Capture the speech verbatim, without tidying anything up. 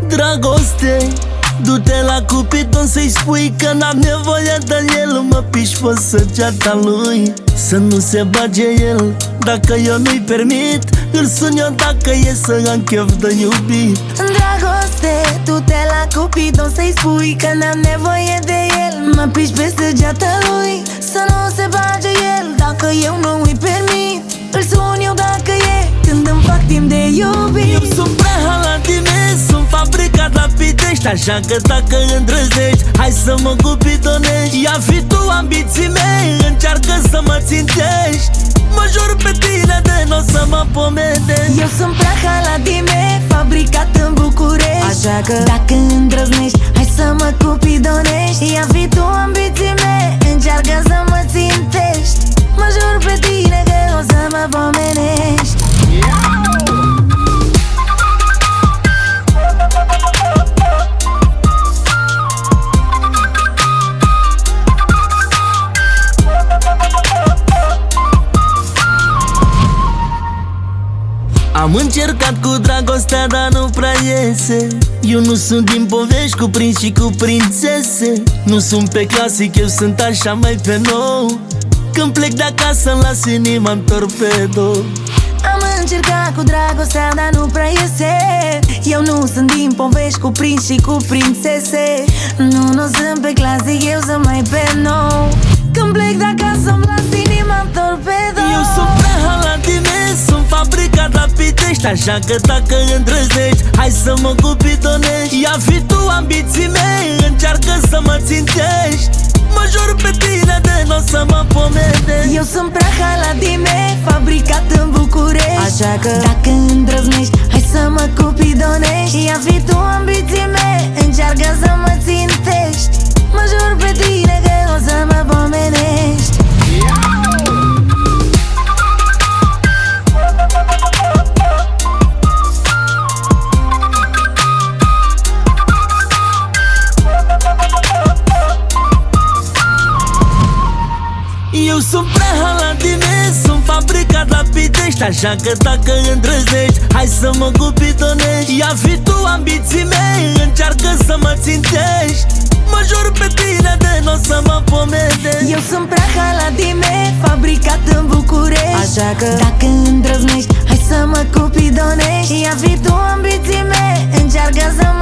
Dragoste, du-te la Cupidon să-i spui că n-am nevoie de el. Mă piși pe săgeata lui să nu se bage el. Dacă eu nu-i permit, îl sun eu dacă e să am chef de iubit. Dragoste, du-te la Cupidon să-i spui că n-am nevoie de el. Mă piși pe săgeata lui să nu se bage el. Dacă eu nu-i permit, îl sun eu dacă e când îmi fac timp de iubit. Eu sunt prea halatime, sunt fabricat la Pitești, așa că dacă îndrăznești, hai să mă cupidonești. Ia fi tu ambiții mei, încearcă să mă țintești. Mă jur pe tine de n-o să mă pomenești. Eu sunt prea halatime, fabricat în București, așa că dacă îndrăznești, hai să mă cupidonești. Ia fi tu ambiții mei, încearcă să mă țintești. Mă jur pe tine că o să mă pomenești. Am încercat cu dragostea, dar nu prea iese. Eu nu sunt din povești cu prinți și cu prințese. Nu sunt pe clasic, eu sunt așa mai pe nou. Când plec de acasă îmi las inima-n torpedo. Am încercat cu dragostea, dar nu prea iese. Eu nu sunt din povești cu prinți și cu prințese. Nu, nu sunt pe clasic, eu sunt mai pe nou. Când plec de acasă îmi las inima-n torpedo. Eu sunt prea halatime, sunt fabricat la Pitești, așa că dacă îndrăznești, hai să mă cupidonești. Ia fi tu ambiții mei, încearcă să mă țintești. Mă jur pe tine de n-o să mă pomenești. Eu sunt prea halatime, fabricat în București, așa că dacă îndrăznești, hai să mă cupidonești. Ia fi tu ambiții mei, încearcă să mă țintești. Mă jur pe tine că o să mă pomenești. Eu sunt prea halatine, sunt fabricat la Pitești, așa că dacă îndrăznești, hai să mă cupidonești. Ia fi tu ambiții mei, încearcă să mă țintești. Mă jur pe tine de n-o să mă pomenești. Eu sunt prea halatime, fabricat în București, așa că dacă îndrăznești, hai să mă cupidonești. Ia fi tu ambiții mei, încearcă să mă